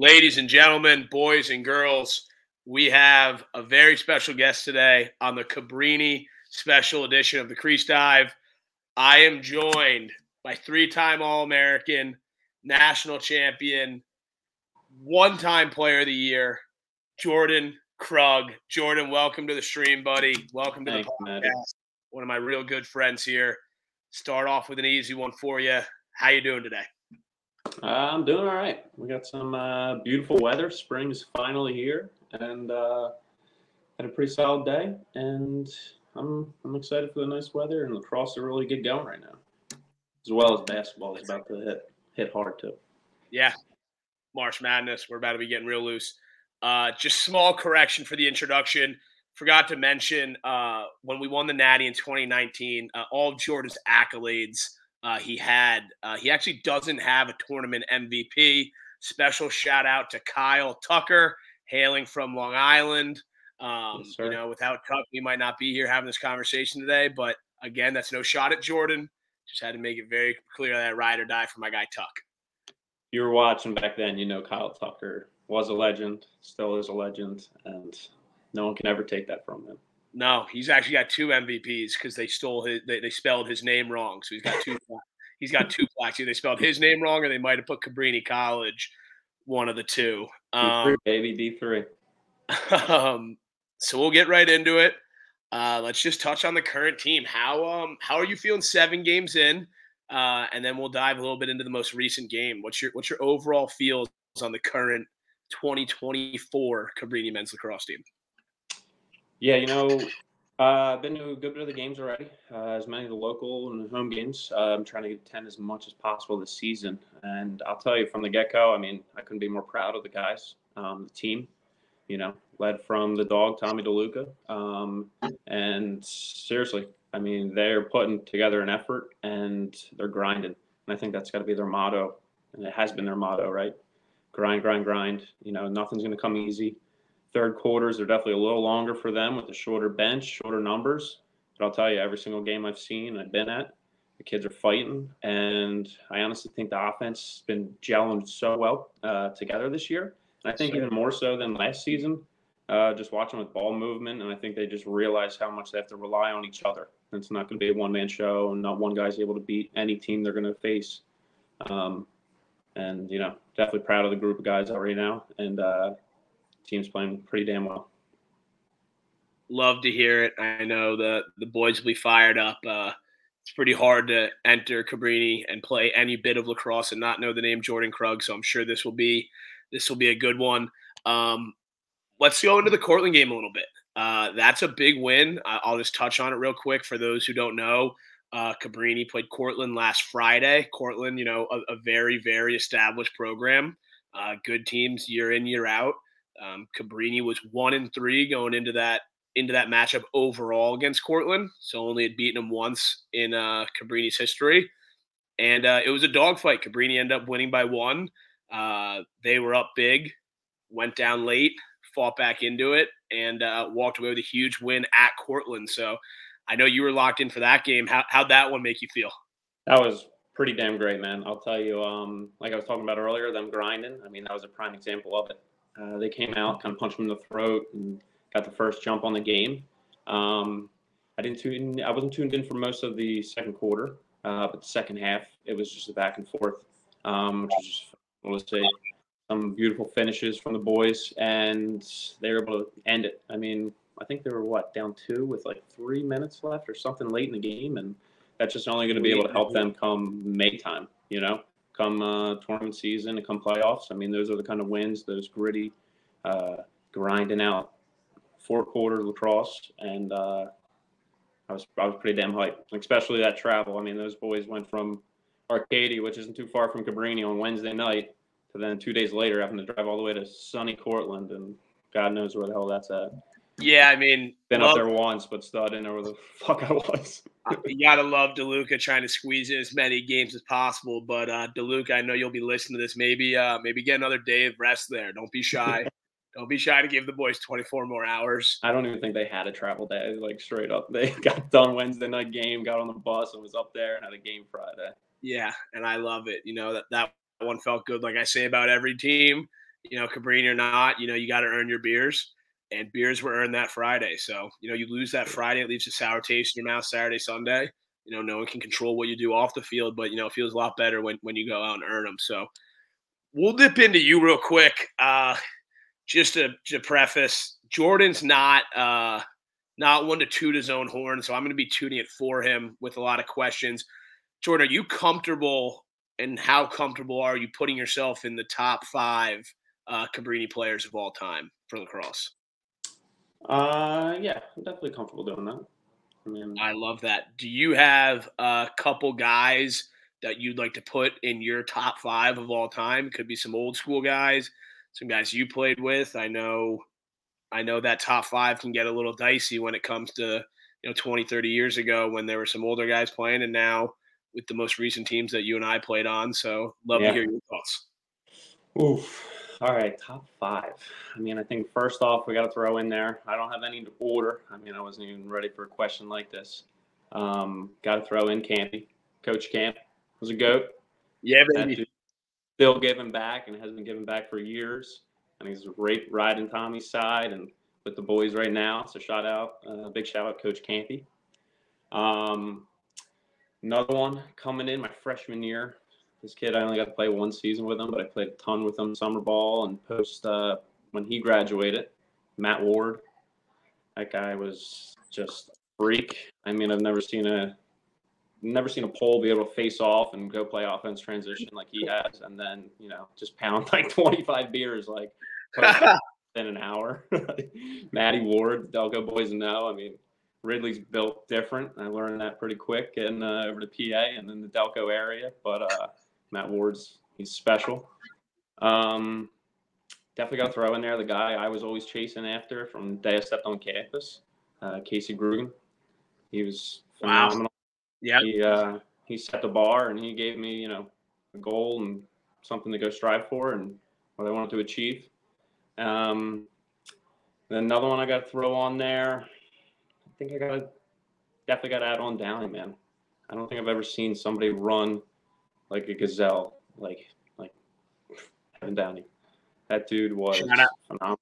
Ladies and gentlemen, boys and girls, we have a very special guest today on the Cabrini special edition of the Crease Dive. I am joined by three-time All-American, national champion, one-time player of the year, Jordan Krug. Jordan, welcome to the stream, buddy. Welcome to the Thanks, Maddie. podcast. One of my real good friends here. Start off with an easy one for you. How you doing today? I'm doing all right. We got some beautiful weather. Spring is finally here, and had a pretty solid day. And I'm excited for the nice weather. And lacrosse are really get going right now, as well as basketball is about to hit hard too. Yeah, March Madness. We're about to be getting real loose. Just small correction for the introduction. Forgot to mention when we won the Natty in 2019, all of Jordan's accolades he actually doesn't have a tournament MVP. Special shout out to Kyle Tucker, hailing from Long Island. Yes, Without Tuck, we might not be here having this conversation today. But again, that's no shot at Jordan. Just had to make it very clear that I ride or die for my guy Tuck. You were watching back then. You know Kyle Tucker was a legend, still is a legend, and no one can ever take that from him. No, he's actually got two MVPs because they stole they spelled his name wrong. So he's got two. He's got two plaques. Either they spelled his name wrong, or they might have put Cabrini College. One of the two. D3, baby, D3. So we'll get right into it. Let's just touch on the current team. How are you feeling 7 games in? And then we'll dive a little bit into the most recent game. What's your overall feels on the current 2024 Cabrini men's lacrosse team? Yeah, I've been to a good bit of the games already, as many of the local and the home games. I'm trying to attend as much as possible this season. And I'll tell you from the get-go, I couldn't be more proud of the guys, the team, led from the dog, Tommy DeLuca. And seriously, they're putting together an effort and they're grinding. And I think that's got to be their motto. And it has been their motto, right? Grind, grind, grind. Nothing's going to come easy. Third quarters are definitely a little longer for them with the shorter bench, shorter numbers. But I'll tell you, every single game I've seen, I've been at, the kids are fighting. And I honestly think the offense has been gelling so well together this year. And I think even more so than last season, just watching with ball movement. And I think they just realize how much they have to rely on each other. It's not going to be a one-man show, and not one guy's able to beat any team they're going to face. Definitely proud of the group of guys out right now. And team's playing pretty damn well. Love to hear it. I know the boys will be fired up. It's pretty hard to enter Cabrini and play any bit of lacrosse and not know the name Jordan Krug. So I'm sure this will be a good one. Let's go into the Cortland game a little bit. That's a big win. I'll just touch on it real quick for those who don't know. Cabrini played Cortland last Friday. Cortland, a very, very established program. Good teams year in, year out. Cabrini was 1-3 going into that matchup overall against Cortland, so only had beaten them once in Cabrini's history, and it was a dogfight. Cabrini ended up winning by 1. They were up big, went down late, fought back into it, and walked away with a huge win at Cortland. So I know you were locked in for that game. How'd that one make you feel? That was pretty damn great, man. I'll tell you, like I was talking about earlier, them grinding. That was a prime example of it. They came out, kind of punched them in the throat, and got the first jump on the game. I wasn't tuned in for most of the second quarter, but the second half, it was just a back and forth, which was just, let's say, some beautiful finishes from the boys, and they were able to end it. I think they were, down 2 with 3 minutes left or something late in the game, and that's just only going to be able to help them come May time, come tournament season and come playoffs. Those are the kind of wins, those gritty, grinding out 4-quarter lacrosse. And I was pretty damn hyped, especially that travel. Those boys went from Arcadia, which isn't too far from Cabrini, on Wednesday night, to then 2 days later having to drive all the way to sunny Cortland, and God knows where the hell that's at. Yeah, been up there once, but still I didn't know where the fuck I was. You gotta love DeLuca trying to squeeze in as many games as possible. But DeLuca, I know you'll be listening to this. Maybe get another day of rest there. Don't be shy. Don't be shy to give the boys 24 more hours. I don't even think they had a travel day, straight up. They got done Wednesday night game, got on the bus, and was up there and had a game Friday. Yeah, and I love it. That one felt good. Like I say about every team, Cabrini or not, you got to earn your beers, and beers were earned that Friday. So, you lose that Friday, it leaves a sour taste in your mouth Saturday, Sunday. No one can control what you do off the field, but, it feels a lot better when you go out and earn them. So we'll dip into you real quick. Just to preface, Jordan's not one to toot his own horn, so I'm going to be tooting it for him with a lot of questions. Jordan, are you comfortable, and how comfortable are you putting yourself in the top 5 Cabrini players of all time for lacrosse? Yeah, I'm definitely comfortable doing that. I mean, I love that. Do you have a couple guys that you'd like to put in your top 5 of all time? Could be some old school guys, some guys you played with. I know that top 5 can get a little dicey when it comes to 20, 30 years ago when there were some older guys playing, and now with the most recent teams that you and I played on. So love to yeah. hear your thoughts. Oof. All right, top 5. I mean, I think first off, we got to throw in there. I don't have any order. I mean, I wasn't even ready for a question like this. Got to throw in Campy. Coach Camp was a goat. Yeah, That baby. dude still giving back and has been giving back for years. And he's right riding Tommy's side and with the boys right now. So big shout out, Coach Campy. Another one coming in my freshman year. This kid, I only got to play one season with him, but I played a ton with him summer ball and post when he graduated. Matt Ward. That guy was just a freak. I mean, I've never seen a pole be able to face off and go play offense transition like he has, and then just pound like 25 beers like in an hour. Matty Ward, Delco boys know. I mean, Ridley's built different. I learned that pretty quick getting over to PA and in the Delco area, but Matt Ward's he's special. Definitely got to throw in there the guy I was always chasing after from the day I stepped on campus, Casey Grugan. He was phenomenal. Yeah. He set the bar and he gave me a goal and something to go strive for and what I wanted to achieve. Then another one I got to throw on there. I think definitely got to add on Downey, man. I don't think I've ever seen somebody run like a gazelle, like Evan Downey. That dude was phenomenal.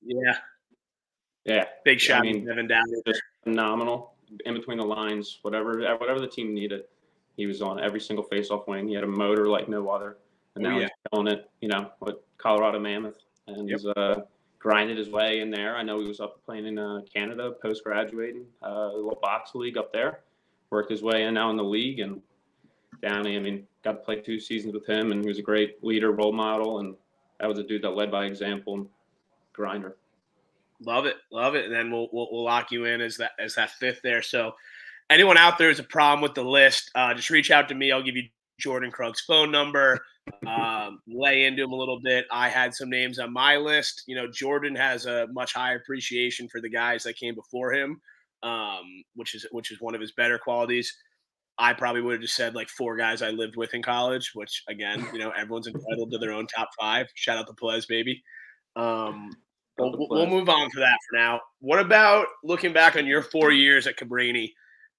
Yeah. Big shout out to Evan Downey. Just phenomenal. In between the lines, whatever the team needed, he was on every single face-off wing. He had a motor like no other, and now he's killing it. With Colorado Mammoth, and he's grinded his way in there. I know he was up playing in Canada post-graduating, a little box league up there. Worked his way in now in the league, and Downey, I mean, got to play 2 seasons with him, and he was a great leader, role model, and that was a dude that led by example and grinder. Love it. And then we'll lock you in as that 5th there. So anyone out there has a problem with the list, just reach out to me. I'll give you Jordan Krug's phone number. Lay into him a little bit. I had some names on my list. Jordan has a much higher appreciation for the guys that came before him, which is one of his better qualities. I probably would have just said like 4 guys I lived with in college, which again, everyone's entitled to their own top 5. Shout out to Plez, baby. We'll move on for that for now. What about looking back on your 4 years at Cabrini?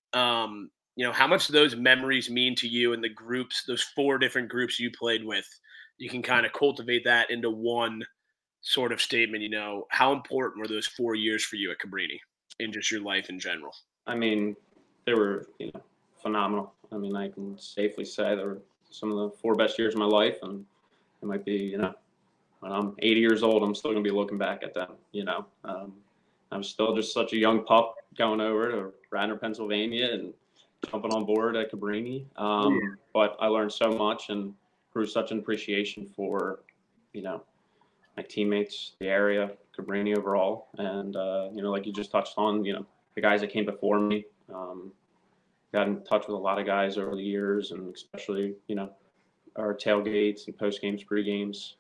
How much do those memories mean to you and the groups, those 4 different groups you played with? You can kind of cultivate that into one sort of statement. How important were those 4 years for you at Cabrini in just your life in general? I mean, they were, phenomenal. I mean, I can safely say they were some of the 4 best years of my life, and it might be, when I'm 80 years old, I'm still going to be looking back at them, I'm still just such a young pup going over to Radnor, Pennsylvania and jumping on board at Cabrini. But I learned so much and grew such an appreciation for, my teammates, the area, Cabrini overall. And, like you just touched on, the guys that came before me, got in touch with a lot of guys over the years and especially, our tailgates and post games, pre games.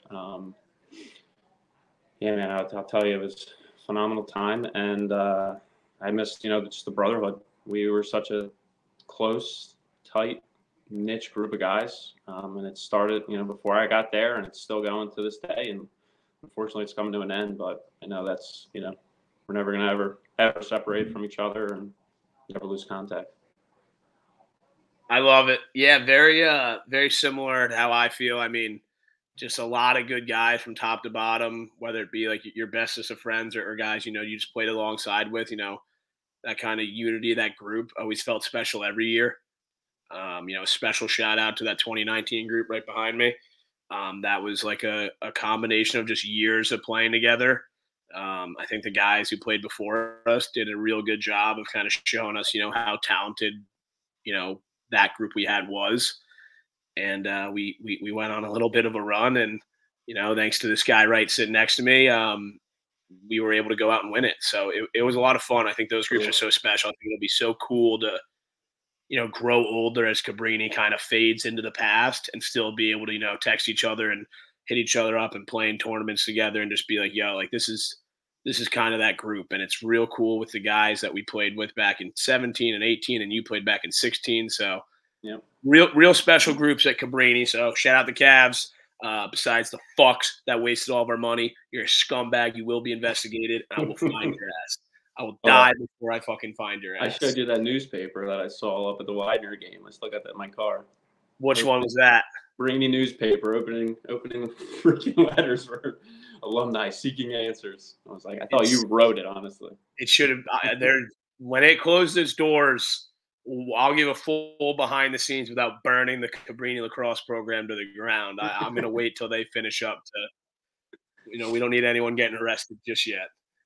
Yeah, man, I'll tell you, it was a phenomenal time. And I missed, just the brotherhood. We were such a close, tight, niche group of guys. And it started, before I got there, and it's still going to this day. And unfortunately, it's coming to an end. But I know that's, we're never going to ever separate from each other and never lose contact. I love it. Yeah, very similar to how I feel. I mean, just a lot of good guys from top to bottom, whether it be like your bestest of friends or guys, you just played alongside with, that kind of unity, that group always felt special every year. Special shout out to that 2019 group right behind me. That was like a combination of just years of playing together. I think the guys who played before us did a real good job of kind of showing us, how talented, you know, that group we had was. And we went on a little bit of a run. And, thanks to this guy right sitting next to me, we were able to go out and win it. So it was a lot of fun. I think those groups are so special. I think it'll be so cool to grow older as Cabrini kind of fades into the past and still be able to, text each other and hit each other up and play in tournaments together and just be like, yo, like this is kind of that group. And it's real cool with the guys that we played with back in 17 and 18 and you played back in 16. So real special groups at Cabrini. So shout out the Cavs. Besides the fucks that wasted all of our money, you're a scumbag. You will be investigated. I will find your ass. I will die before I fucking find your ass. I showed you that newspaper that I saw up at the Widener game. I still got that in my car. Which one was that? Brainy newspaper opening freaking letters for alumni seeking answers. I was like, I thought you wrote it, honestly. It should have. When it closed its doors, I'll give a full behind the scenes without burning the Cabrini lacrosse program to the ground. I'm going to wait till they finish up to, we don't need anyone getting arrested just yet.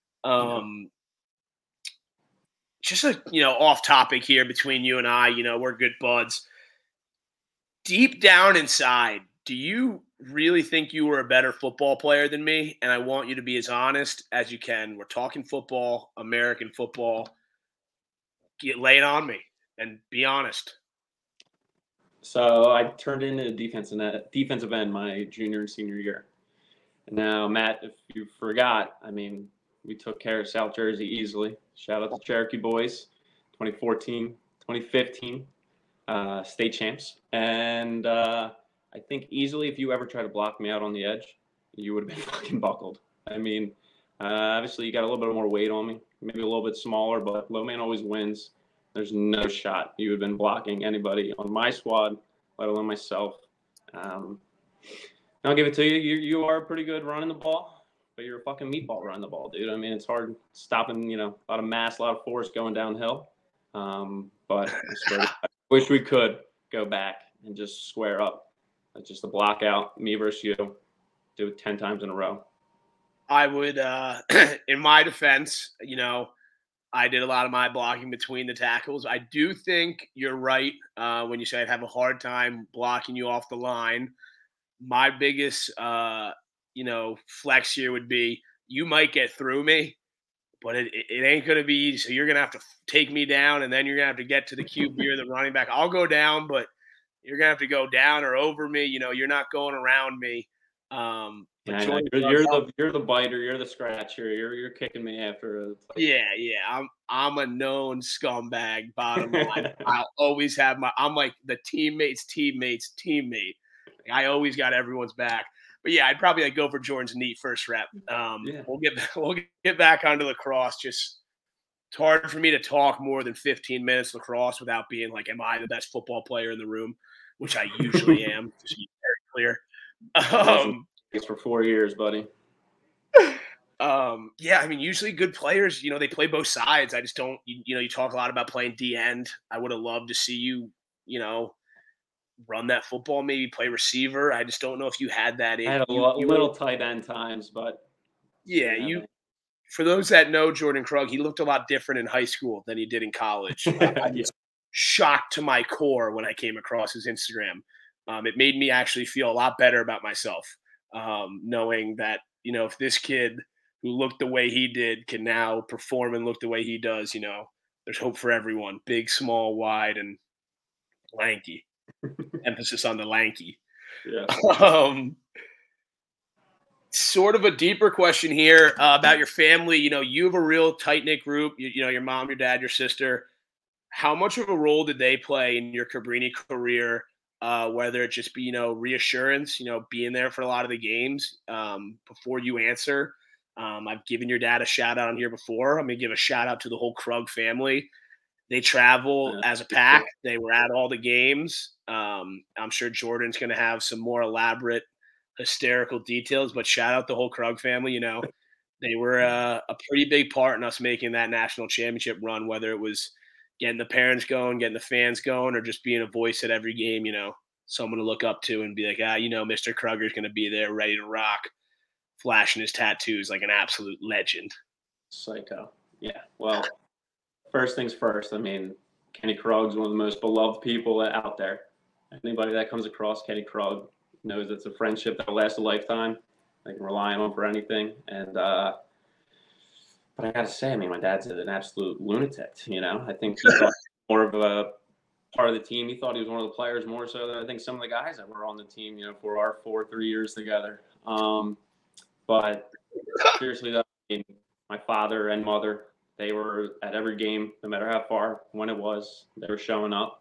Just off topic here between you and I, we're good buds. Deep down inside, do you really think you were a better football player than me? And I want you to be as honest as you can. We're talking football, American football. Lay it on me and be honest. So I turned into defensive end my junior and senior year. Now, Matt, if you forgot, we took care of South Jersey easily. Shout out to Cherokee boys, 2014, 2015, state champs. And I think easily if you ever try to block me out on the edge, you would have been fucking buckled. Obviously you got a little bit more weight on me, maybe a little bit smaller, but low man always wins. There's no shot you would have been blocking anybody on my squad, let alone myself. I'll give it to you. You are pretty good running the ball, but you're a fucking meatball running the ball, dude. It's hard stopping, a lot of mass, a lot of force going downhill. But I wish we could go back and just square up. It's just a block out, me versus you, do it 10 times in a row. I would, in my defense, I did a lot of my blocking between the tackles. I do think you're right when you say I'd have a hard time blocking you off the line. My biggest, flex here would be you might get through me, but it ain't going to be easy. So you're going to have to take me down, and then you're going to have to get to the QB or the running back. I'll go down, but you're going to have to go down or over me. You're not going around me. You're the biter. You're the scratcher. You're kicking me after. Yeah. I'm a known scumbag. Bottom line, I'll always have I'm like the teammate's teammate. I always got everyone's back. But yeah, I'd probably go for Jordan's neat first rep. We'll get back onto lacrosse. Just it's hard for me to talk more than 15 minutes lacrosse without being like, am I the best football player in the room? Which I usually am. Just to be very clear. It's for 4 years, buddy. Usually good players, they play both sides. I just don't, you talk a lot about playing D end. I would have loved to see you, run that football, maybe play receiver. I just don't know if you had that in. I had a little tight end times, but yeah, for those that know Jordan Krug, he looked a lot different in high school than he did in college. I was shocked to my core when I came across his Instagram. It made me actually feel a lot better about myself, knowing that, if this kid who looked the way he did can now perform and look the way he does, there's hope for everyone. Big, small, wide, and lanky. Emphasis on the lanky. Yeah. Sort of a deeper question here about your family. You have a real tight-knit group. Your mom, your dad, your sister. How much of a role did they play in your Cabrini career? Whether it just be, reassurance, being there for a lot of the games before you answer. I've given your dad a shout out on here before. I'm going to give a shout out to the whole Krug family. They travel as a pack. They were at all the games. I'm sure Jordan's going to have some more elaborate hysterical details. But shout out the whole Krug family. They were a pretty big part in us making that national championship run, whether it was getting the parents going, getting the fans going, or just being a voice at every game, someone to look up to and be like, Mr. Krugger's going to be there ready to rock, flashing his tattoos like an absolute legend. Psycho. Yeah. Well, first things first. I mean, Kenny Krug's one of the most beloved people out there. Anybody that comes across Kenny Krug knows it's a friendship that will last a lifetime. They can rely on him for anything. And but I gotta say, I mean, my dad's an absolute lunatic. I think he thought more of a part of the team. He thought he was one of the players more so than I think some of the guys that were on the team. For our 3 years together. But seriously, though, I mean, my father and mother, they were at every game, no matter how far, when it was, they were showing up.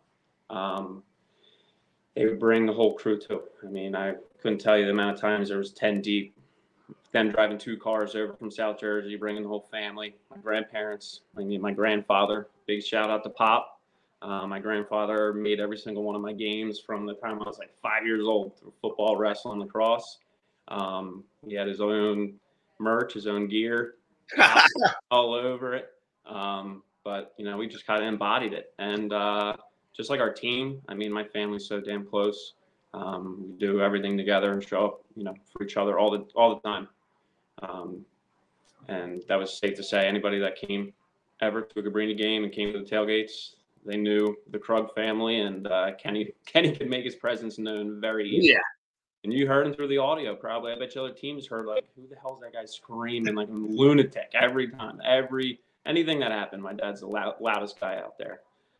They would bring the whole crew too. I mean, I couldn't tell you the amount of times there was 10 deep, them driving 2 cars over from South Jersey, bringing the whole family, my grandparents, my grandfather, big shout out to Pop. My grandfather made every single one of my games from the time I was like 5 years old through football, wrestling, lacrosse. He had his own merch, his own gear, all over it. But we just kind of embodied it. And just like our team, I mean, my family's so damn close. We do everything together and show up, for each other all the time. And that was safe to say. Anybody that came ever to a Cabrini game and came to the tailgates, they knew the Krug family, and Kenny could make his presence known very easily. Yeah. And you heard him through the audio, probably. I bet you other teams heard, like, who the hell is that guy screaming like a lunatic every time? Anything that happened, my dad's the loudest guy out there.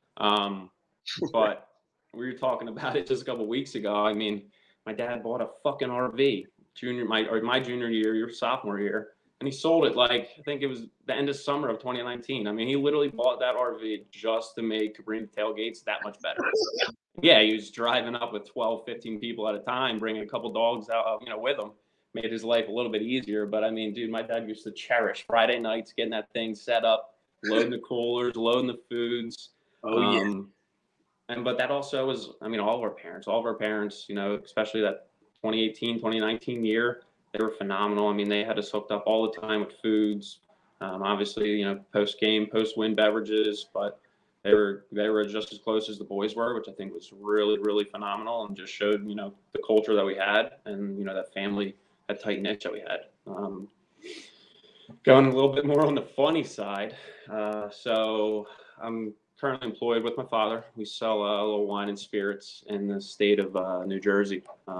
But we were talking about it just a couple of weeks ago. I mean, my dad bought a fucking RV my junior year, your sophomore year, and he sold it like, I think it was the end of summer of 2019. I mean, he literally bought that RV just to make Cabrini tailgates that much better. Yeah, he was driving up with 12, 15 people at a time, bringing a couple dogs out, with him. Made his life a little bit easier. But I mean, dude, my dad used to cherish Friday nights, getting that thing set up, loading the coolers, loading the foods. Oh, yeah. But that also was, I mean, all of our parents, especially that 2018, 2019 year, they were phenomenal. I mean, they had us hooked up all the time with foods. Obviously, post-game, post-win beverages, but they were just as close as the boys were, which I think was really, really phenomenal, and just showed, the culture that we had, and, that family, that tight knit that we had. Going a little bit more on the funny side. So I'm currently employed with my father. We sell a little wine and spirits in the state of New Jersey.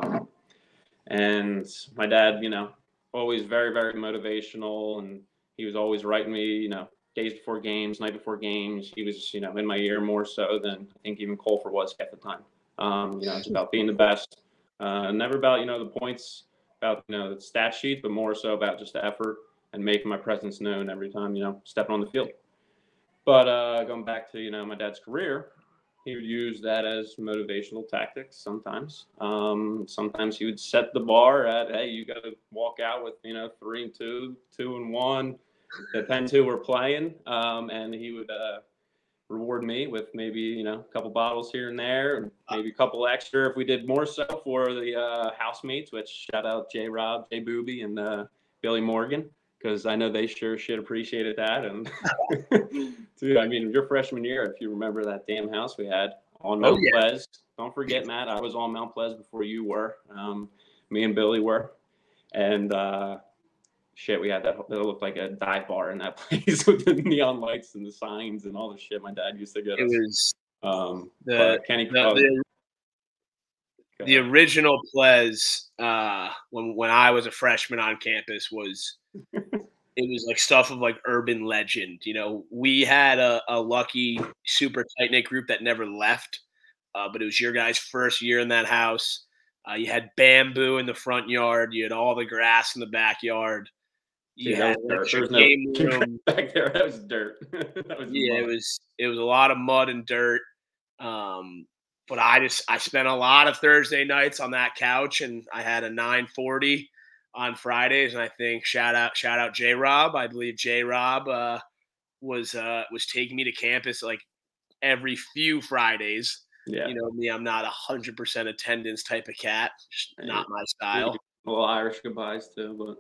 And my dad, always very, very motivational, and he was always writing me, days before games, night before games. He was, in my ear more so than I think even Colfer was at the time. It's about being the best. Never about, the points, about, the stat sheet, but more so about just the effort and making my presence known every time, stepping on the field. But going back to, my dad's career, he would use that as motivational tactics sometimes. Sometimes he would set the bar at, hey, you got to walk out with, 3-2, 2-1. Depends who we're playing. And he would reward me with maybe, a couple bottles here and there, and maybe a couple extra if we did more so for the housemates, which shout out J-Rob, Jay Booby, and Billy Morgan, because I know they sure should appreciated that. And dude, I mean, your freshman year, if you remember that damn house we had on Mount Ples. Don't forget, Matt, I was on Mount Ples before you were. Me and Billy were. And we had that looked like a dive bar in that place with the neon lights and the signs and all the shit my dad used to get us. Kenny Krug. The original Ples, when I was a freshman on campus, was it was like stuff of like urban legend. We had a lucky, super tight knit group that never left, but it was your guys' first year in that house. You had bamboo in the front yard. You had all the grass in the backyard. You had there's no game room back there. That was dirt. It was a lot of mud and dirt. But I spent a lot of Thursday nights on that couch, and I had a 940 on Fridays, and I think shout out J-Rob. I believe J-Rob was taking me to campus like every few Fridays. Yeah. Me, I'm not 100% attendance type of cat. Just not my style. Well, Irish goodbyes too,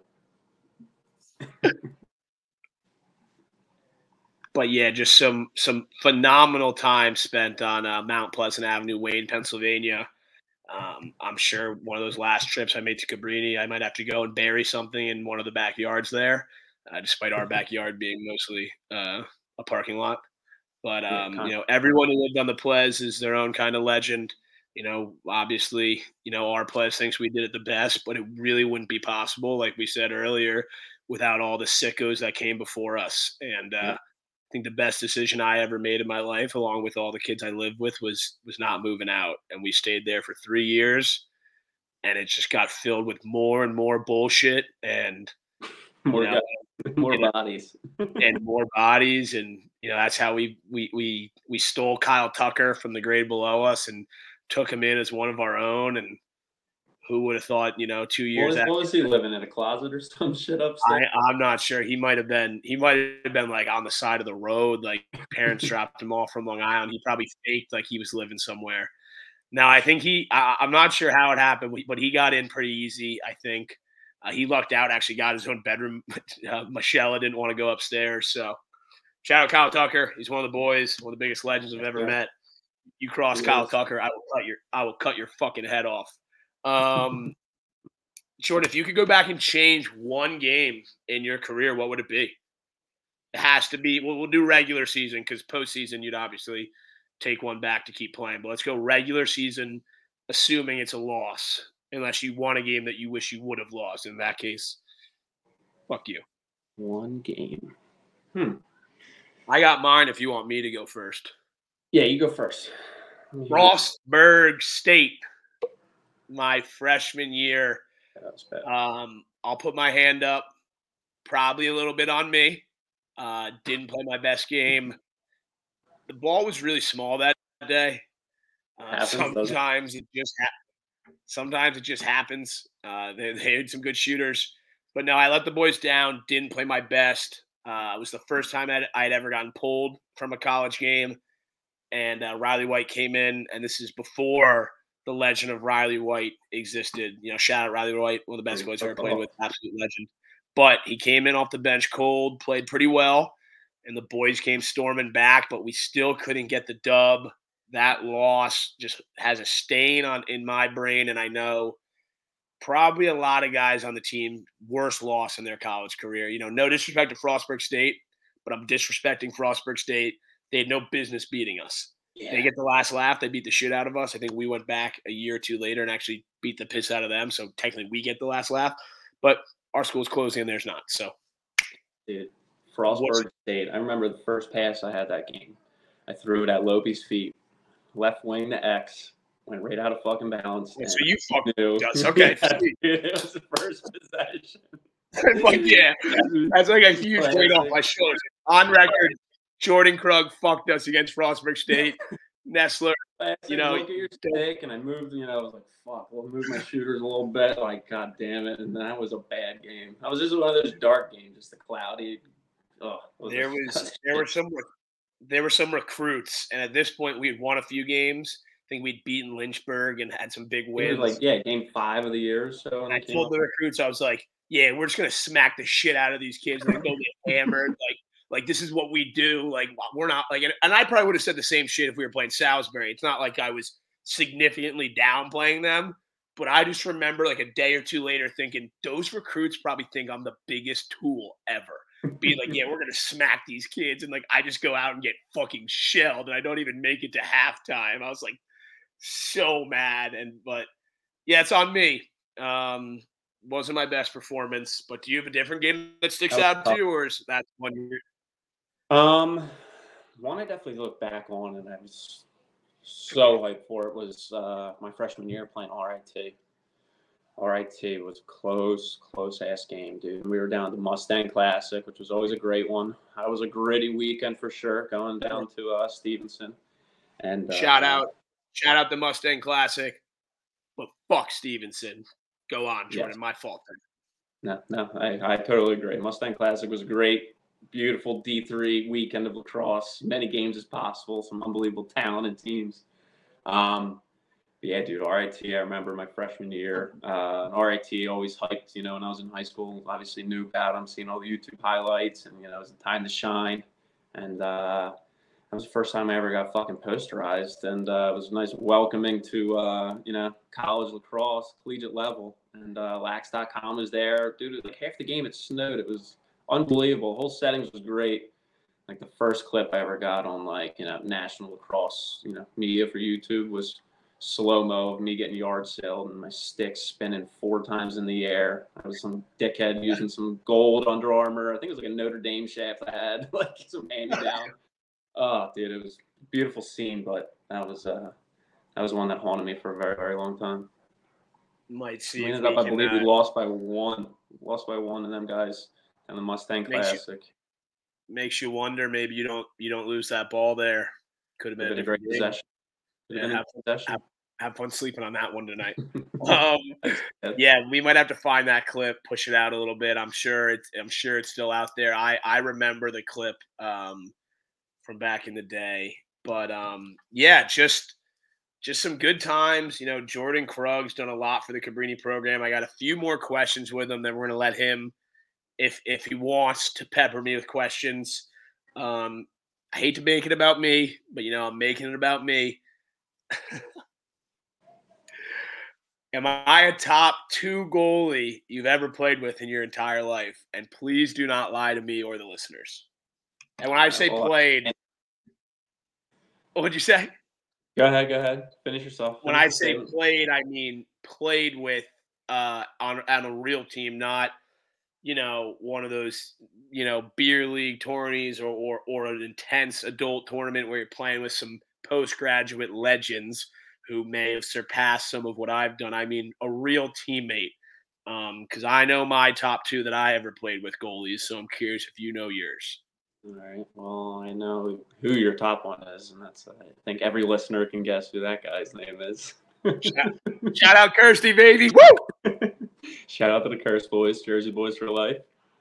But yeah, just some phenomenal time spent on Mount Pleasant Avenue, Wayne, Pennsylvania. I'm sure one of those last trips I made to Cabrini, I might have to go and bury something in one of the backyards there, despite our but backyard being mostly a parking lot. But yeah, kind everyone who lived on the Plez is their own kind of legend. Obviously, our Plez thinks we did it the best, but it really wouldn't be possible, like we said earlier, without all the sickos that came before us. And yeah. I think the best decision I ever made in my life, along with all the kids I lived with, was not moving out. And we stayed there for 3 years, and it just got filled with more and more bullshit, and you More know, guys, more you know, bodies. and more bodies, and that's how we stole Kyle Tucker from the grade below us and took him in as one of our own. And who would have thought, 2 years What after. was he living in a closet or some shit I, upstairs? I'm not sure. He might have been like on the side of the road, like parents dropped him off from Long Island. He probably faked like he was living somewhere. Now I think I'm not sure how it happened, but he got in pretty easy. I think he lucked out. Actually, got his own bedroom. Michelle didn't want to go upstairs, so shout out Kyle Tucker. He's one of the boys, one of the biggest legends I've Yes, ever sir. met. You cross He Kyle is. Tucker, I will cut your fucking head off. Um, Jordan, if you could go back and change one game in your career, what would it be? It has to be. Well, we'll do regular season because postseason you'd obviously take one back to keep playing. But let's go regular season, assuming it's a loss, unless you won a game that you wish you would have lost. In that case, fuck you. One game. I got mine. If you want me to go first, Yeah, you go first. Let me hear it. Frostburg State, my freshman year. That was bad. I'll put my hand up. Probably a little bit on me. Didn't play my best game. The ball was really small that day. Happens, doesn't it? Sometimes it just happens. They had some good shooters, but no, I let the boys down. Didn't play my best. It was the first time I'd ever gotten pulled from a college game, and Riley White came in, and this is before the legend of Riley White existed. Shout out Riley White, one of the best Great boys I ever played football. with, absolute legend. But he came in off the bench cold, played pretty well, and the boys came storming back, but we still couldn't get the dub. That loss just has a stain in my brain, and I know probably a lot of guys on the team worst loss in their college career. No disrespect to Frostburg State, but I'm disrespecting Frostburg State. They had no business beating us. They Yeah. get the last laugh. They beat the shit out of us. I think we went back a year or two later and actually beat the piss out of them. So technically we get the last laugh, but our school's closing and theirs not. So Dude, what's Frostburg State. I remember the first pass I had that game. I threw it at Lopey's feet, left wing to X, went right out of fucking bounds. so you fucking Knew. us. Okay. Yeah, dude, it was the first possession. Like, yeah, that's like a huge weight off my shoulders. On record, Jordan Krug fucked us against Frostburg State. Nestler, I said, you know, look at your stick, and I moved. I was like, "Fuck, we'll move my shooters a little bit." Like, God damn it! And that was a bad game. That was just one of those dark games, just the cloudy. Oh, there were some recruits, and at this point, we had won a few games. I think we'd beaten Lynchburg and had some big It was wins. like game 5 of the year or so. And I told the recruits, I was like, "Yeah, we're just gonna smack the shit out of these kids and then go get hammered. Like this is what we do. Like we're not like." And I probably would have said the same shit if we were playing Salisbury. It's not like I was significantly downplaying them, but I just remember like a day or two later thinking those recruits probably think I'm the biggest tool ever. Being like, "Yeah, we're gonna smack these kids," and like I just go out and get fucking shelled, and I don't even make it to halftime. I was like so mad, but yeah, it's on me. Wasn't my best performance, but do you have a different game that sticks out to you, or is that one? One I definitely look back on, and I was so hyped for it was my freshman year playing RIT. RIT was a close ass game, dude. We were down to Mustang Classic, which was always a great one. That was a gritty weekend for sure, going down to Stevenson. And Shout out the Mustang Classic, but fuck Stevenson. Go on, Jordan. Yes. My fault. No, I totally agree. Mustang Classic was a great, beautiful D3 weekend of lacrosse. Many games as possible, some unbelievable talented teams. Yeah, dude, RIT, I remember my freshman year. RIT always hyped, when I was in high school. Obviously knew about him, seeing all the YouTube highlights, and, it was a time to shine. And that was the first time I ever got fucking posterized. And it was nice welcoming to, college lacrosse, collegiate level. And Lax.com was there. Dude, like half the game it snowed. It was unbelievable. The whole settings was great. Like the first clip I ever got on national lacrosse, media for YouTube was slow-mo of me getting yard sailed and my stick spinning 4 times in the air. I was some dickhead using some gold Under Armour. I think it was like a Notre Dame shaft I had, like some hand-me-down. Oh, dude, it was a beautiful scene, but that was one that haunted me for a very, very long time. Might see. We ended up, I believe, we lost by one to them guys in the Mustang Classic. Makes you wonder. Maybe you don't lose that ball there. Could have been a great possession. Yeah, have fun sleeping on that one tonight. Yeah, we might have to find that clip, push it out a little bit. I'm sure it's still out there. I remember the clip from back in the day. But yeah, just some good times. Jordan Krug's done a lot for the Cabrini program. I got a few more questions with him. Then we're gonna let him, if he wants to pepper me with questions. I hate to make it about me, but I'm making it about me. Am I a top 2 goalie you've ever played with in your entire life? And please do not lie to me or the listeners. And when I say played, what would you say? Go ahead. Finish yourself. When I say played, I mean played with on a real team, not one of those beer league tourneys or an intense adult tournament where you're playing with some postgraduate legends who may have surpassed some of what I've done. I mean, a real teammate. Because I know my top 2 that I ever played with goalies, so I'm curious if you know yours. All right. Well, I know who your top one is, and that's I think every listener can guess who that guy's name is. Shout out Kirsty, baby! Woo! Shout out to the Curse Boys, Jersey Boys for life.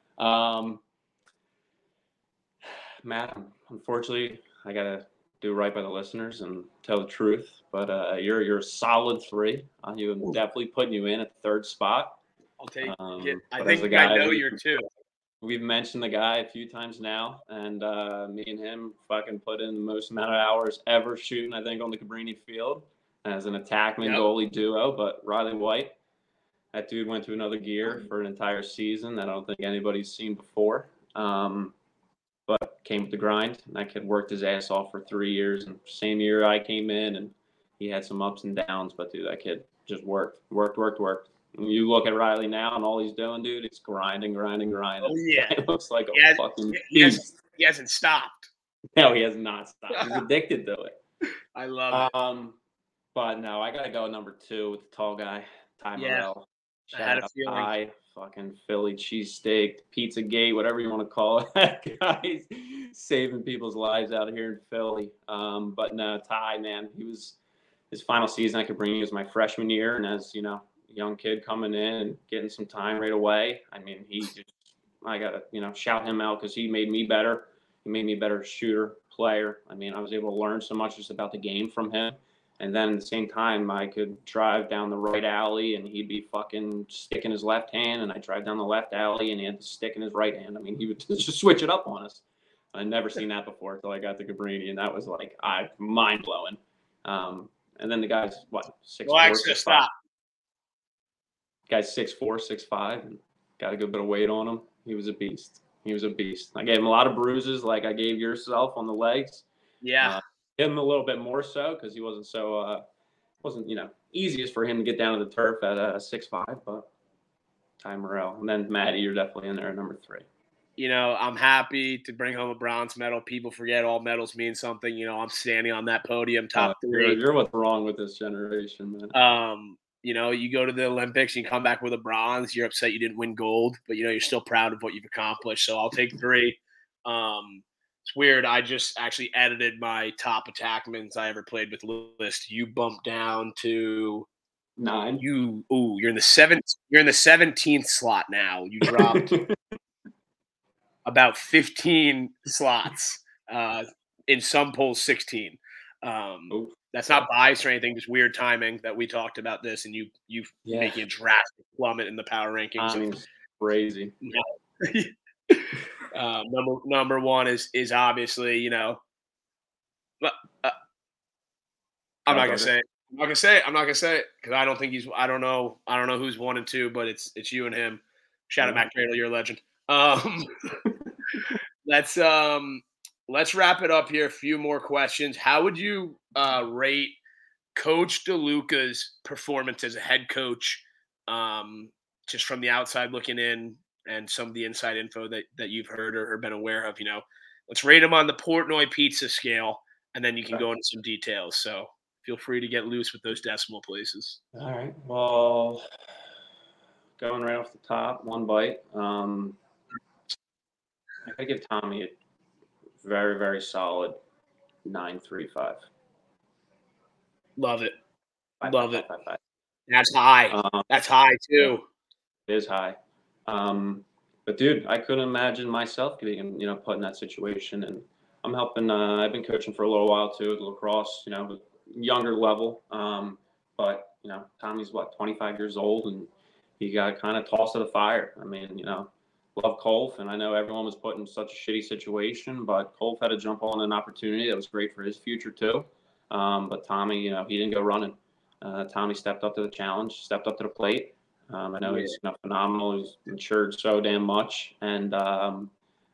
Matt, unfortunately, I gotta do right by the listeners and tell the truth. But you're a solid 3. I'm definitely putting you in at the 3rd spot. I'll take it. I think I know you're 2. We've mentioned the guy a few times now, and me and him fucking put in the most amount of hours ever shooting, I think, on the Cabrini field as an attackman goalie duo. But Riley White, that dude went to another gear for an entire season that I don't think anybody's seen before. But came with the grind. And that kid worked his ass off for 3 years. And same year I came in, and he had some ups and downs. But, dude, that kid just worked. When you look at Riley now and all he's doing, dude, it's grinding. Oh, yeah. It looks like a fucking beast. He hasn't stopped. No, he has not stopped. He's addicted to it. I love it. But, no, I got to go number 2 with the tall guy, Ty Morrell. I had a feeling. Ty, fucking Philly cheesesteak, Pizzagate, whatever you want to call it. That guy's saving people's lives out here in Philly. But no, Ty, man, his final season I could bring was my freshman year. And as, young kid coming in and getting some time right away. I mean, I got to, shout him out because he made me better. He made me a better shooter, player. I mean, I was able to learn so much just about the game from him. And then at the same time, I could drive down the right alley and he'd be fucking sticking his left hand. And I drive down the left alley and he had the stick in his right hand. I mean, he would just switch it up on us. I'd never seen that before until I got to Cabrini. And that was like, mind blowing. And then the guy's, 6'4", 6'5". Guy's 6'4", 6'5", and got a good bit of weight on him. He was a beast. I gave him a lot of bruises like I gave yourself on the legs. Yeah. Him a little bit more so because he wasn't easiest for him to get down to the turf at 6'5", but Ty Morrell. And then Maddie, you're definitely in there at number 3. I'm happy to bring home a bronze medal. People forget all medals mean something. I'm standing on that podium, top 3. You're what's wrong with this generation, man. You go to the Olympics and you come back with a bronze. You're upset you didn't win gold, but you're still proud of what you've accomplished. So I'll take 3. It's weird. I just actually edited my top attackmans I ever played with list. You bumped down to 9. You're in the 7th. You're in the 17th slot now. You dropped about 15 slots. In some polls, 16. That's not biased or anything, just weird timing that we talked about this and you making a drastic plummet in the power rankings. I mean, it's crazy. Number one is obviously, you know, but I'm not gonna say it. I'm not gonna say it because I don't think he's. I don't know who's 1 and 2, but it's you and him. Shout out Matt Cradle, you're a legend. Um, let's wrap it up here. A few more questions. How would you rate Coach DeLuca's performance as a head coach, just from the outside looking in, and some of the inside info that you've heard or been aware of? You know, let's rate him on the Portnoy pizza scale, and then you can go into some details. So feel free to get loose with those decimal places. All right. Well, going right off the top, one bite. I gotta give Tommy a very, very solid 9.35. Love it. Love it. That's high. That's high too. It is high. But dude, I couldn't imagine myself getting, put in that situation. And I'm helping. I've been coaching for a little while too, lacrosse. Younger level. But Tommy's 25 years old, and he got kind of tossed to the fire. I mean, love Kolf, and I know everyone was put in such a shitty situation, but Kolf had to jump on an opportunity that was great for his future too. But Tommy, he didn't go running. Tommy stepped up to the challenge, stepped up to the plate. I know he's phenomenal. He's matured so damn much, and I'm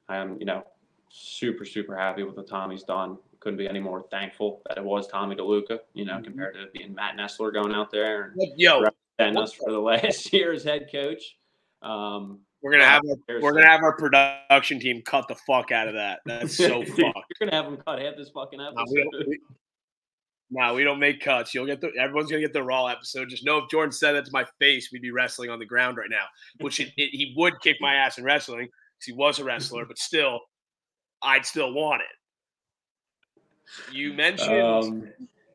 super, super happy with what Tommy's done. Couldn't be any more thankful that it was Tommy DeLuca, compared to being Matt Nessler going out there and representing us for the last year as head coach. We're gonna have our production team cut the fuck out of that. That's so fucked. You're gonna have them cut half this fucking episode. No, we don't make cuts. Everyone's gonna get the raw episode. Just know if Jordan said that to my face, we'd be wrestling on the ground right now. Which he would kick my ass in wrestling because he was a wrestler, but still, I'd still want it. You mentioned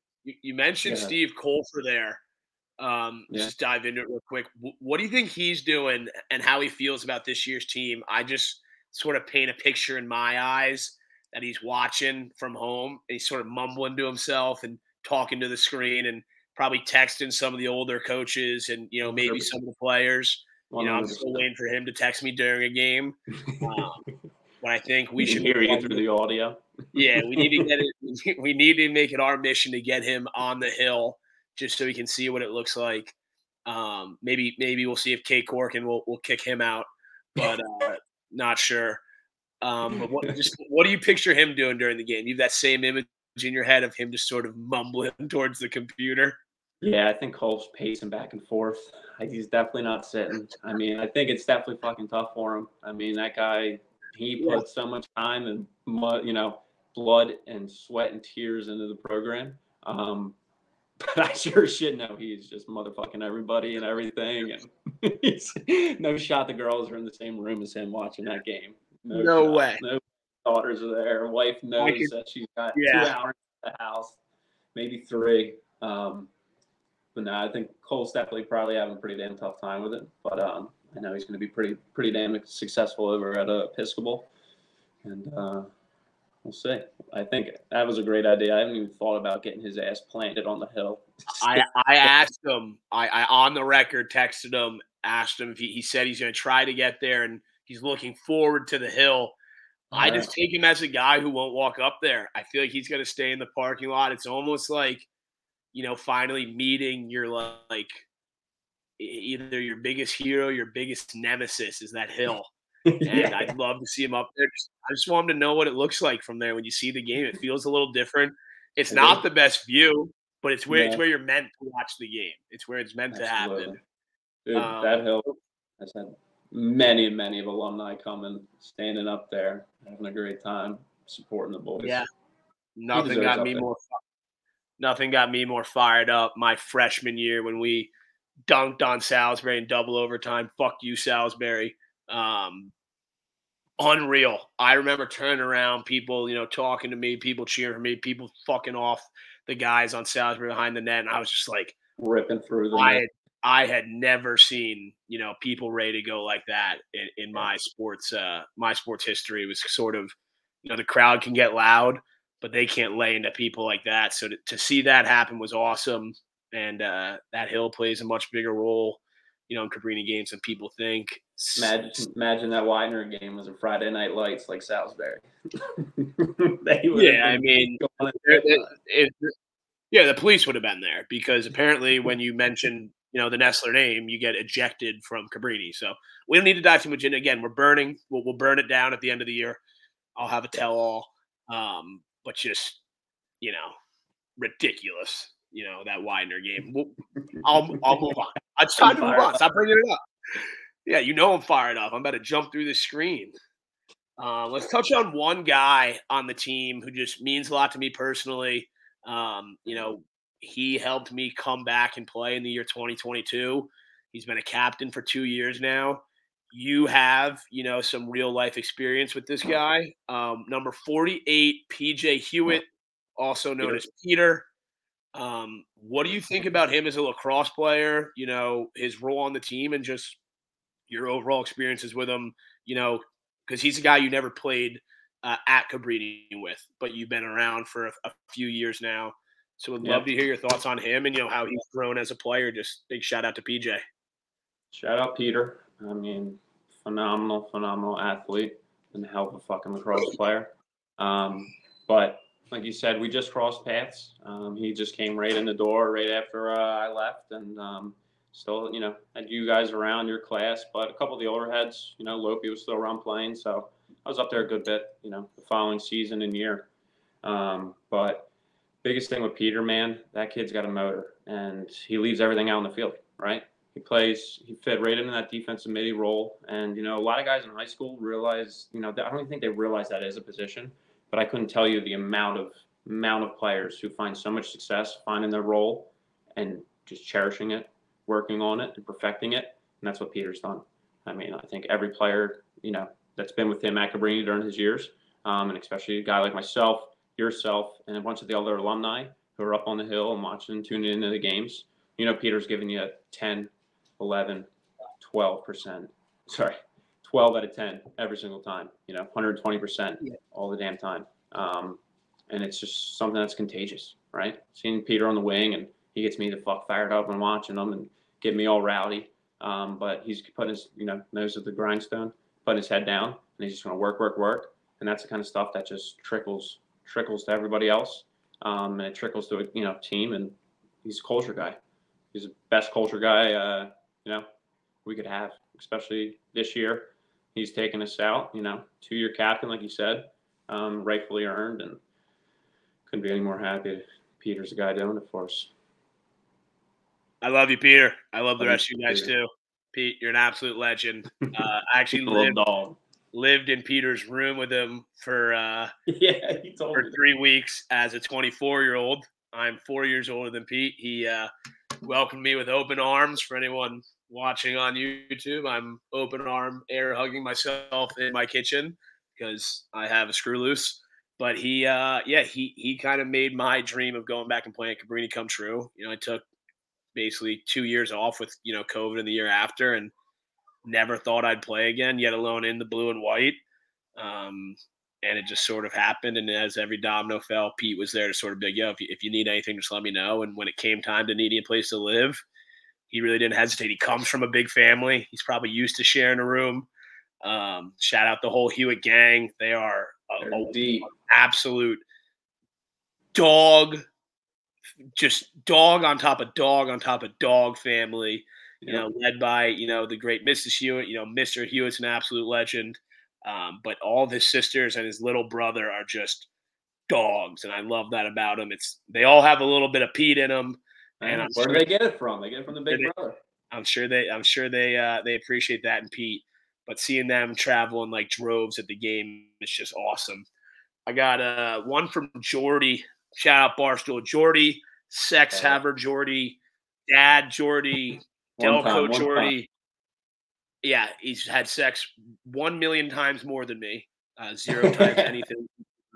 Steve Colfer there. Just dive into it real quick. What do you think he's doing and how he feels about this year's team? I just sort of paint a picture in my eyes that he's watching from home. And he's sort of mumbling to himself and talking to the screen and probably texting some of the older coaches and, maybe some of the players. 100%. I'm still waiting for him to text me during a game. But I think we should hear you through the audio. Yeah, we need to get it. We need to make it our mission to get him on the hill just so he can see what it looks like. Maybe we'll see if Kate Corkin will kick him out, but not sure. But what do you picture him doing during the game? You have that same image in your head of him just sort of mumbling towards the computer? Yeah, I think Cole's pacing back and forth. He's definitely not sitting. I mean, I think it's definitely fucking tough for him. I mean, that guy, he put so much time and blood and sweat and tears into the program. But I sure should know he's just motherfucking everybody and everything. And he's, no shot the girls are in the same room as him watching that game. No way. No daughters are there. Wife knows that she's got 2 hours at the house, maybe 3. But no, I think Cole's definitely probably having a pretty damn tough time with it. But I know he's going to be pretty damn successful over at Episcopal. And we'll see. I think that was a great idea. I haven't even thought about getting his ass planted on the hill. I asked him. I on the record texted him, asked him if he said he's going to try to get there and he's looking forward to the hill. I just take him as a guy who won't walk up there. I feel like he's going to stay in the parking lot. It's almost like, finally meeting your either your biggest hero, your biggest nemesis is that hill. And I'd love to see him up there. I just want him to know what it looks like from there when you see the game. It feels a little different. It's not the best view, but it's where you're meant to watch the game. It's where it's meant to happen. Dude, that hill, I said many of alumni coming, standing up there, having a great time, supporting the boys. Yeah. Nothing got me more fired up my freshman year when we dunked on Salisbury in double overtime. Fuck you, Salisbury. Unreal. I remember turning around, people, talking to me, people cheering for me, people fucking off the guys on Salisbury behind the net. And I was just like ripping through them. I had never seen, people ready to go like that in my sports history. It was sort of, the crowd can get loud, but they can't lay into people like that. So to see that happen was awesome. And that Hill plays a much bigger role, in Cabrini games than people think. Imagine that Widener game was a Friday Night Lights like Salisbury. Yeah, I mean, the police would have been there because apparently when you mention, the Nestler name, you get ejected from Cabrini. So we don't need to dive too much in. Again, we're burning. We'll burn it down at the end of the year. I'll have a tell-all. But just, ridiculous. That Widener game. I'll move on. It's time to move on. Stop bringing it up. Yeah, I'm fired up. I'm about to jump through the screen. Let's touch on one guy on the team who just means a lot to me personally. He helped me come back and play in the year 2022. He's been a captain for 2 years now. You have, some real life experience with this guy. Number 48, PJ Hewitt, also known as Peter. What do you think about him as a lacrosse player? His role on the team and just your overall experiences with him, because he's a guy you never played at Cabrini with, but you've been around for a few years now. So would love to hear your thoughts on him and, how he's grown as a player. Just big shout out to PJ. Shout out Peter. I mean, phenomenal athlete and a hell of a fucking lacrosse player. But like you said, we just crossed paths. He just came right in the door right after I left, and still, had you guys around your class, but a couple of the older heads, Lopi was still around playing, so I was up there a good bit, the following season and year. But biggest thing with Peter, man, that kid's got a motor, and he leaves everything out on the field, right? He fit right into that defensive midi role, and a lot of guys in high school realize, I don't even think they realize that is a position, but I couldn't tell you the amount of players who find so much success finding their role and just cherishing it, working on it and perfecting it. And that's what Peter's done. I mean, I think every player, that's been with him at Cabrini during his years, and especially a guy like myself, yourself, and a bunch of the other alumni who are up on the hill and watching and tuning into the games, Peter's giving you 10, 11, 12%. Sorry, 12 out of 10 every single time, 120% all the damn time. And it's just something that's contagious, right? Seeing Peter on the wing, and he gets me the fuck fired up and watching him and get me all rowdy. But he's putting his, nose at the grindstone, putting his head down, and he's just going to work. And that's the kind of stuff that just trickles to everybody else. And it trickles to a, team, and he's a culture guy. He's the best culture guy, we could have, especially this year. He's taken us out, 2-year captain, like you said, rightfully earned, and couldn't be any more happy. Peter's the guy doing it for us. I love you, Peter. I love the rest of you guys too. Pete, you're an absolute legend. I actually lived in Peter's room with him for he told me 3 weeks as a 24-year-old. I'm 4 years older than Pete. He welcomed me with open arms. For anyone watching on YouTube, I'm open arm air hugging myself in my kitchen because I have a screw loose. But he kind of made my dream of going back and playing at Cabrini come true. I took basically 2 years off with, COVID in the year after, and never thought I'd play again, yet alone in the blue and white. And it just sort of happened. And as every domino fell, Pete was there to sort of be like, yo, if you need anything, just let me know. And when it came time to needing a place to live, he really didn't hesitate. He comes from a big family. He's probably used to sharing a room. Shout out the whole Hewitt gang. They are a absolute dog, just dog on top of dog on top of dog family, led by, the great Mrs. Hewitt. Mr. Hewitt's an absolute legend. But all of his sisters and his little brother are just dogs, and I love that about him. They all have a little bit of Pete in them. And where do they get it from? They get it from the big brother. I'm sure they appreciate that in Pete. But seeing them travel in like droves at the game is just awesome. I got one from Jordy. Shout out Barstool Jordy, Sex Haver Jordy, Dad Jordy, Delco Jordy. Yeah, he's had sex 1 million times more than me. 0 times anything.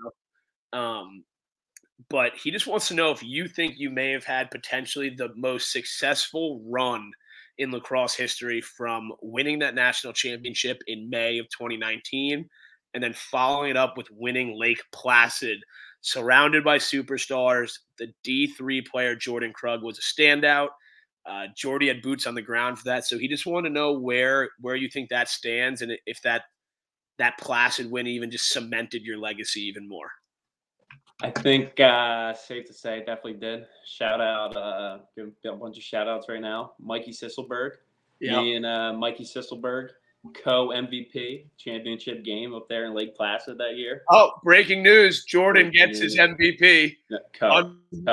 But he just wants to know if you think you may have had potentially the most successful run in lacrosse history, from winning that national championship in May of 2019 and then following it up with winning Lake Placid. Surrounded by superstars, the D3 player Jordan Krug was a standout. Jordy had boots on the ground for that, so he just wanted to know where you think that stands, and if that Placid win even just cemented your legacy even more. I think safe to say, definitely did. Shout out, give a bunch of shout outs right now. Mikey Sisselberg, me and Mikey Sisselberg, co-MVP championship game up there in Lake Placid that year. Oh, breaking news! Jordan gets his MVP. Co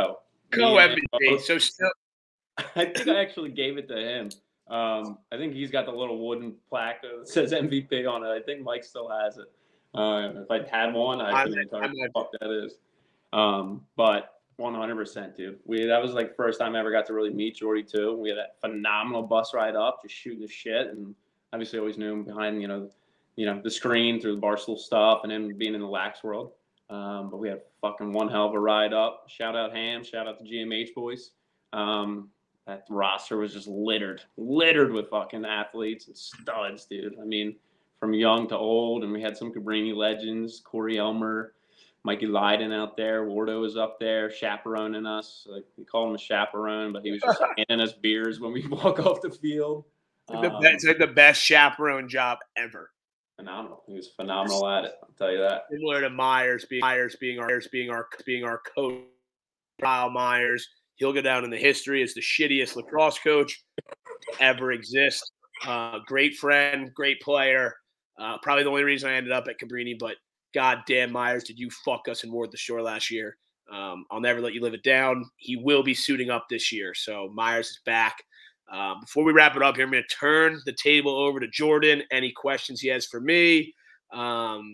MVP. So still, I think I actually gave it to him. I think he's got the little wooden plaque that says MVP on it. I think Mike still has it. If I had one, I couldn't tell you what the fuck that is. But 100%, dude. That was like first time I ever got to really meet Jordy too. We had that phenomenal bus ride up, just shooting the shit, and obviously always knew him behind the screen through the Barstool stuff, and then being in the Lax world. But we had fucking one hell of a ride up. Shout out Ham. Shout out the GMH boys. That roster was just littered with fucking athletes and studs, dude. I mean, from young to old, and we had some Cabrini legends, Corey Elmer, Mikey Lydon out there, Wardo was up there, chaperoning us. Like, we called him a chaperone, but he was just handing us beers when we walk off the field. It's like the best chaperone job ever. Phenomenal. He was phenomenal at it. I'll tell you that. Similar to Myers being our coach, Kyle Myers. He'll go down in the history as the shittiest lacrosse coach to ever exist. Great friend, great player. Probably the only reason I ended up at Cabrini, but goddamn, Myers, did you fuck us in Ward the Shore last year? I'll never let you live it down. He will be suiting up this year, so Myers is back. Before we wrap it up here, I'm going to turn the table over to Jordan. Any questions he has for me? I'm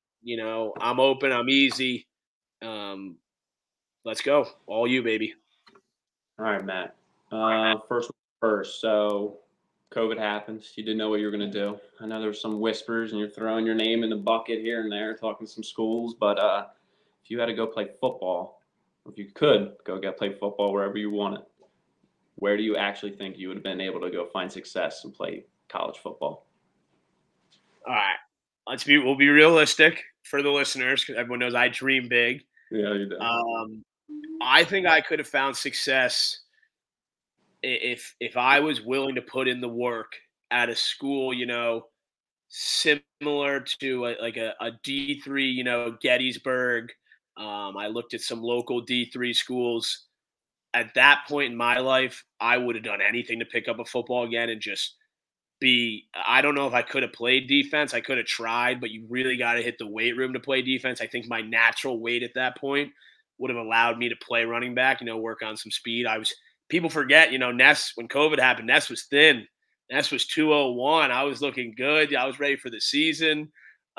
open. I'm easy. Let's go. All you, baby. All right, Matt. First. So COVID happens. You didn't know what you were going to do. I know there were some whispers and you're throwing your name in the bucket here and there, talking to some schools. But if you had to go play football, or if you could go play football wherever you wanted, where do you actually think you would have been able to go find success and play college football? All right. We'll be realistic for the listeners, because everyone knows I dream big. Yeah, you do. I think I could have found success if I was willing to put in the work at a school, similar to a D3, Gettysburg. I looked at some local D3 schools. At that point in my life, I would have done anything to pick up a football again and just I don't know if I could have played defense. I could have tried, but you really got to hit the weight room to play defense. I think my natural weight at that point would have allowed me to play running back, work on some speed. People forget, Ness, when COVID happened, Ness was thin. Ness was 201. I was looking good. I was ready for the season.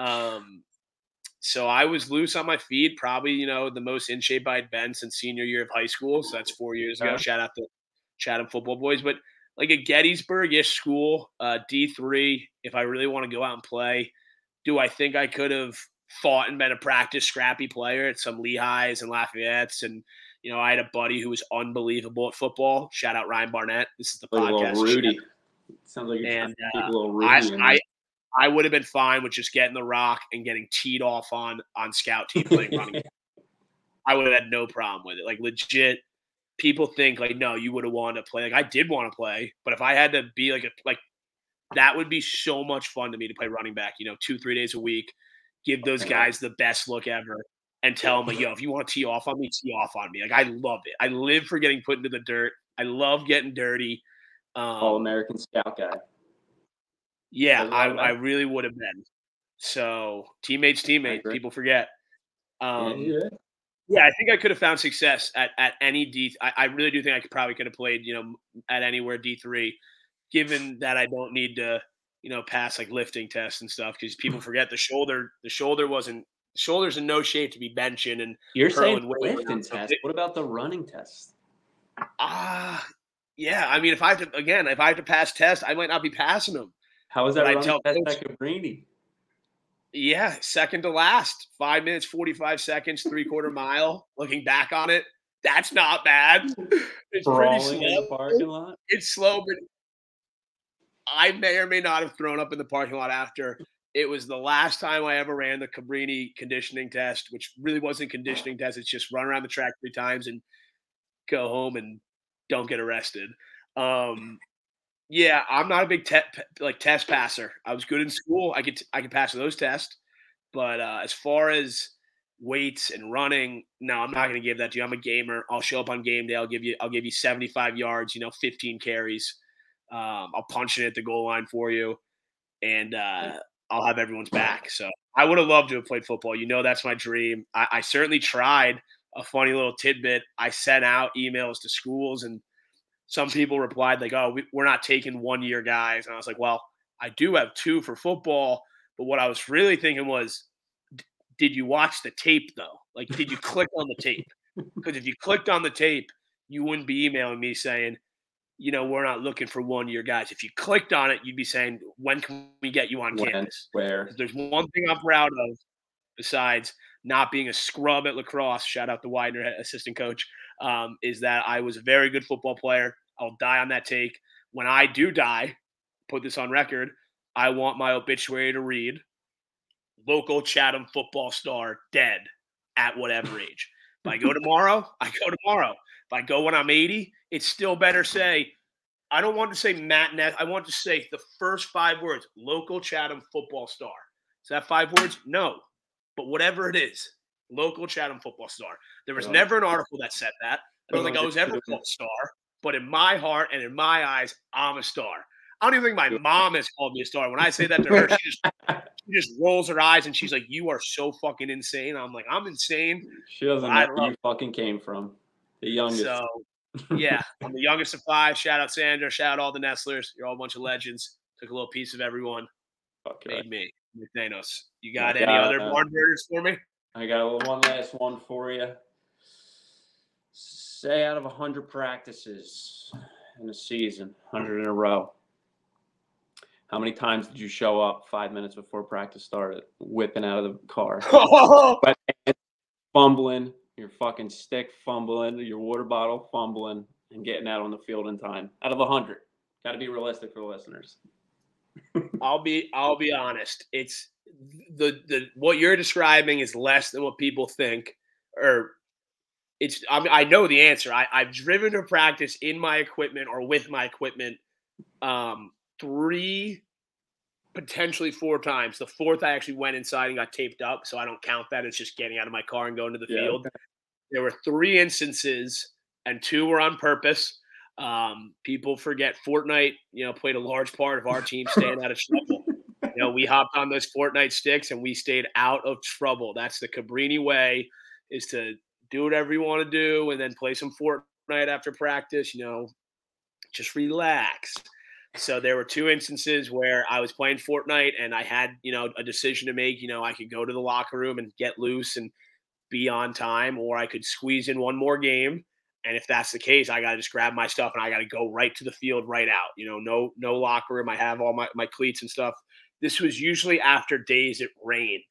So I was loose on my feet, probably, the most in shape I'd been since senior year of high school. So that's 4 years ago. Shout out to Chatham football boys. But like a Gettysburg-ish school, D3, if I really want to go out and play, do I think I could have fought and been a practice scrappy player at some Lehighs and Lafayette's? And, I had a buddy who was unbelievable at football. Shout out Ryan Barnett. This is the podcast. Rudy. Sounds like you're trying to keep a little Rudy. I would have been fine with just getting the rock and getting teed off on scout team playing running. I would have had no problem with it. Like, legit, people think like, no, you would have wanted to play. Like, I did want to play, but if I had to be like that would be so much fun to me to play running back, 2-3 days a week, give those guys the best look ever and tell them like, yo, if you want to tee off on me, tee off on me. Like, I love it. I live for getting put into the dirt. I love getting dirty. All-American scout guy. Yeah, I really would have been. So teammates, people forget. Yeah, I think I could have found success at any D. I really do think I could have played, at anywhere D3, given that I don't need to, pass like lifting tests and stuff, because people forget the shoulder's in no shape to be benching and you're saying lifting test. What about the running test? Yeah. I mean, if I have to pass tests, I might not be passing them. How is that running test at Cabrini? Yeah, second to last. 5 minutes, 45 seconds, 3/4 mile. Looking back on it, that's not bad. It's pretty slow. In the parking lot? It's slow, but I may or may not have thrown up in the parking lot after. It was the last time I ever ran the Cabrini conditioning test, which really wasn't conditioning test. It's just run around the track 3 times and go home and don't get arrested. Um, yeah, I'm not a big test passer. I was good in school. I could pass those tests, but as far as weights and running, no, I'm not going to give that to you. I'm a gamer. I'll show up on game day. I'll give you 75 yards. 15 carries. I'll punch it at the goal line for you, and I'll have everyone's back. So I would have loved to have played football. That's my dream. I certainly tried. A funny little tidbit: I sent out emails to schools, and some people replied like, "Oh, we're not taking 1-year guys." And I was like, "Well, I do have 2 for football." But what I was really thinking was, did you watch the tape though? Like, did you click on the tape? Because if you clicked on the tape, you wouldn't be emailing me saying, we're not looking for 1-year guys. If you clicked on it, you'd be saying, when can we get you on When, campus? where? If there's one thing I'm proud of, besides not being a scrub at lacrosse, shout out to Widener, assistant coach, is that I was a very good football player. I'll die on that take. When I do die, put this on record, I want my obituary to read, local Chatham football star dead at whatever age. If I go tomorrow, I go tomorrow. If I go when I'm 80, it's still better say, I don't want to say Matt Ness. I want to say the first 5 words, local Chatham football star. Is that 5 words? No. But whatever it is, local Chatham football star. There was never an article that said that. I don't think I was ever called a star. But in my heart and in my eyes, I'm a star. I don't even think my mom has called me a star. When I say that to her, she just rolls her eyes and she's like, "You are so fucking insane." I'm like, "I'm insane." She doesn't know where you fucking came from. The youngest. So, yeah, I'm the youngest of 5. Shout out Sandra. Shout out all the Nestlers. You're all a bunch of legends. Took a little piece of everyone. Made me. Thanos. You got any other barn burners for me? I got one last one for you. Say out of 100 practices in a season, 100 in a row, how many times did you show up 5 minutes before practice started, whipping out of the car, fumbling, your fucking stick fumbling, your water bottle fumbling, and getting out on the field in time? Out of 100. Got to be realistic for the listeners. I'll be honest. It's the what you're describing is less than what people think, or I know the answer. I've driven to practice in my equipment or with my equipment 3, potentially 4 times. The 4th, I actually went inside and got taped up, so I don't count that. It's just getting out of my car and going to the field. There were 3 instances, and 2 were on purpose. People forget Fortnite, played a large part of our team staying out of trouble. We hopped on those Fortnite sticks and we stayed out of trouble. That's the Cabrini way, is to do whatever you want to do and then play some Fortnite after practice, just relax. So there were 2 instances where I was playing Fortnite and I had, a decision to make. I could go to the locker room and get loose and be on time, or I could squeeze in one more game. And if that's the case, I got to just grab my stuff and I got to go right to the field, right out. No locker room. I have all my cleats and stuff. This was usually after days it rained.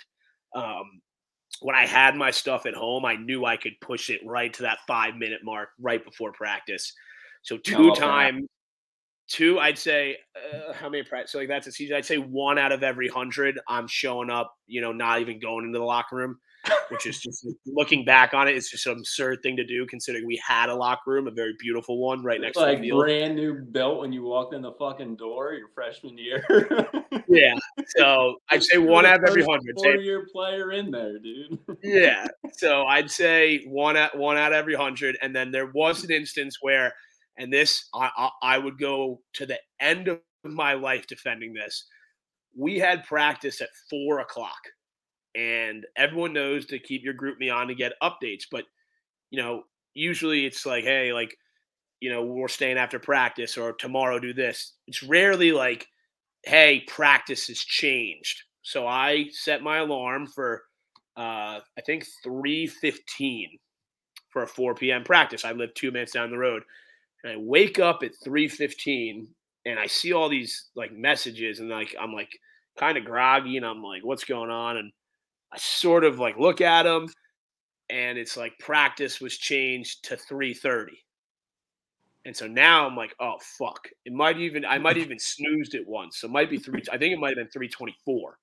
When I had my stuff at home, I knew I could push it right to that 5-minute mark right before practice. So 2 times, 2, I'd say, how many practice? So like that's a season. I'd say 1 out of every 100, I'm showing up, not even going into the locker room, which is just looking back on it, it's just an absurd thing to do considering we had a locker room, a very beautiful one right next to the field. Brand new built when you walked in the fucking door your freshman year. Yeah. So I'd say 1 out of every 100. 4-year player in there, dude. Yeah. So I'd say 1 out of every 100. And then there was an instance where, and this, I would go to the end of my life defending this. We had practice at 4:00. And everyone knows to keep your group me on to get updates. But, usually it's like, hey, like, we're staying after practice or tomorrow do this. It's rarely like, hey, practice has changed. So I set my alarm for, I think 3:15 for a 4 p.m. practice. I live 2 minutes down the road. And I wake up at 3:15 and I see all these like messages and like, I'm like kind of groggy and I'm like, what's going on? And I sort of like look at them and it's like practice was changed to 3:30. And so now I'm like, oh fuck. I might even snoozed it once. So it might be 3. I think it might have been 3:24.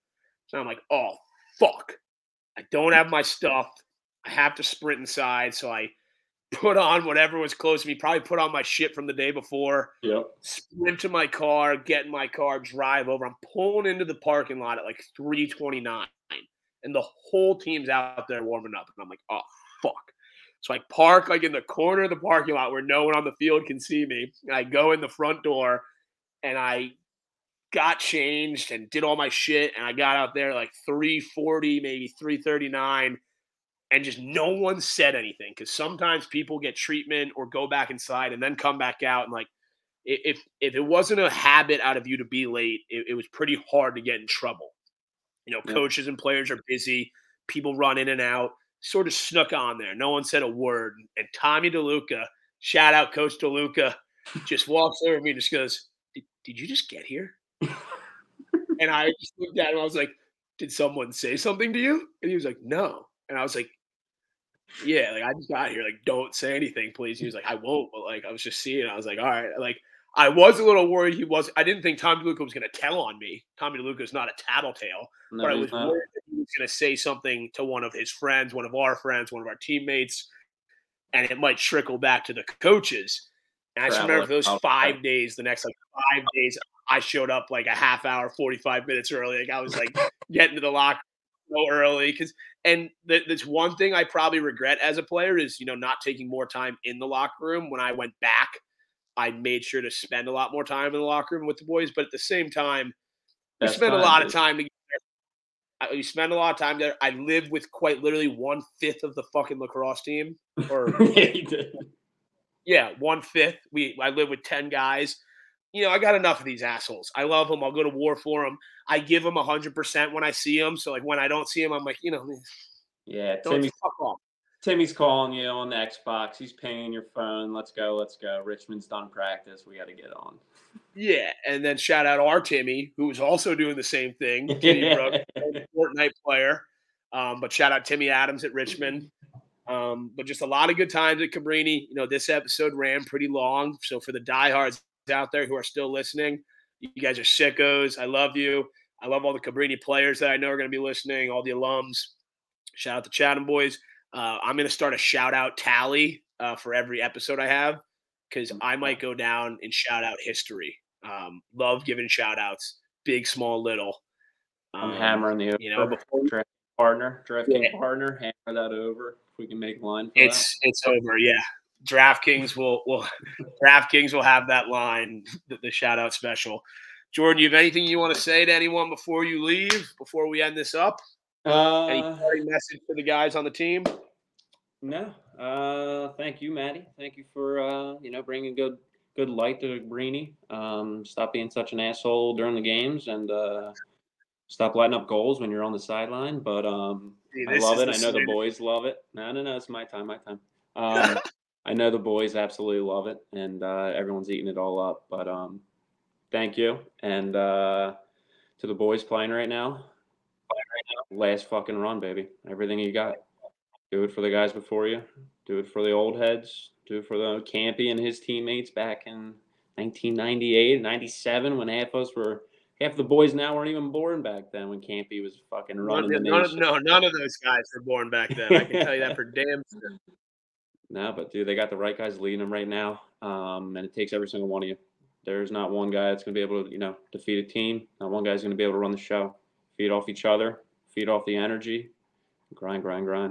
So I'm like, oh, fuck. I don't have my stuff. I have to sprint inside. So I put on whatever was close to me, probably put on my shit from the day before, Yep. sprint to my car, get in my car, drive over. I'm pulling into the parking lot at like 3:29, and the whole team's out there warming up. And I'm like, oh, fuck. So I park like in the corner of the parking lot where no one on the field can see me. And I go in the front door and I got changed and did all my shit. And I got out there like 3:40, maybe 3:39, and just no one said anything because sometimes people get treatment or go back inside and then come back out. And like, if it wasn't a habit out of you to be late, it was pretty hard to get in trouble. Yep. Coaches and players are busy. People run in and out. Sort of snuck on there. No one said a word. And Tommy DeLuca, shout out Coach DeLuca, just walks over to me and just goes, did you just get here? And I just looked at him. I was like, did someone say something to you? And he was like, no. And I was like, yeah, like I just got here. Like, don't say anything, please. He was like, I won't. But like, I was just seeing. I was like, all right. Like, I was a little worried. I didn't think Tommy DeLuca was going to tell on me. Tommy DeLuca is not a tattletale, No, but I he's was not. worried that he was going to say something to one of his friends, one of our friends, one of our teammates, and it might trickle back to the coaches. And I just remember for those 5 days, the next like 5 days, I showed up like a half hour, 45 minutes early. Like I was like getting to the locker room so early and that's one thing I probably regret as a player is not taking more time in the locker room. When I went back, I made sure to spend a lot more time in the locker room with the boys. But at the same time, we spend a lot of time together. We spend a lot of time there. I live with quite literally 1/5 of the fucking lacrosse team. Or Yeah, you did. yeah, 1/5. I live with 10 guys. I got enough of these assholes. I love them. I'll go to war for them. I give them 100% when I see them. So like when I don't see them, I'm like, Yeah, don't fuck off. Timmy's calling you on the Xbox. He's paying your phone. Let's go. Let's go. Richmond's done practice. We got to get on. Yeah, and then shout out our Timmy, who was also doing the same thing. Timmy Brooks, Fortnite player. But shout out Timmy Adams at Richmond. But just a lot of good times at Cabrini. This episode ran pretty long. So for the diehards out there who are still listening, you guys are sickos. I love you. I love all the Cabrini players that I know are going to be listening, all the alums. Shout out to Chatham boys. I'm going to start a shout out tally for every episode I have because I might go down in shout out history. Love giving shout outs, big, small, little. I'm hammering the over. Draft partner, hammer that over. If we can make line for it's over. Yeah. DraftKings will have that line, the shout out special. Jordan, you have anything you want to say to anyone before you leave, before we end this up? Any parting message for the guys on the team? No. Thank you, Maddie. Thank you for bringing good light to Greeny. Stop being such an asshole during the games and stop lighting up goals when you're on the sideline. But I love it. I know the boys love it. No, it's my time. I know the boys absolutely love it, and everyone's eating it all up. But thank you, and to the boys playing right now, last fucking run, baby. Everything you got. Do it for the guys before you. Do it for the old heads. Do it for the Campy and his teammates back in 1998, 97, when half the boys now weren't even born back then when Campy was fucking running the nation. None of those guys were born back then. I can tell you that for damn sure. No, but dude, they got the right guys leading them right now, and it takes every single one of you. There's not one guy that's going to be able to, defeat a team. Not one guy's going to be able to run the show. Feed off each other. Feed off the energy. Grind.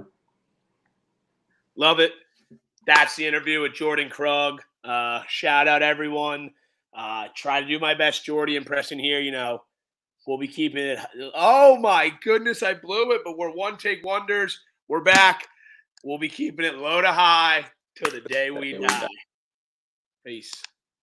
Love it. That's the interview with Jordan Krug. Shout out everyone. Try to do my best Jordy impression here. We'll be keeping it. Oh my goodness, I blew it, but we're one take wonders. We're back. We'll be keeping it low to high till the day we die. Peace.